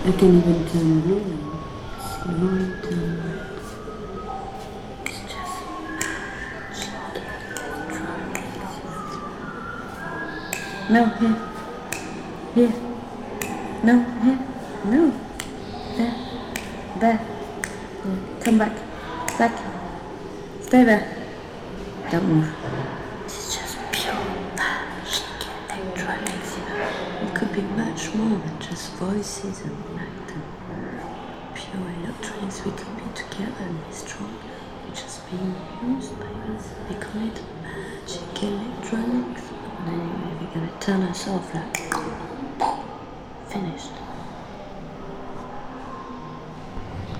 I can even turn blue now. It's not, it's just no, here. Here. No, here. No. There. There. Yeah. Come back. Back. Stay there. Don't move. It's just pure magic electronics, you know. It could be much more than just voices and light and pure electronics. We could be together and be stronger. It's just being used by us. We call it magic electronics. And anyway, we're gonna turn us off like finished.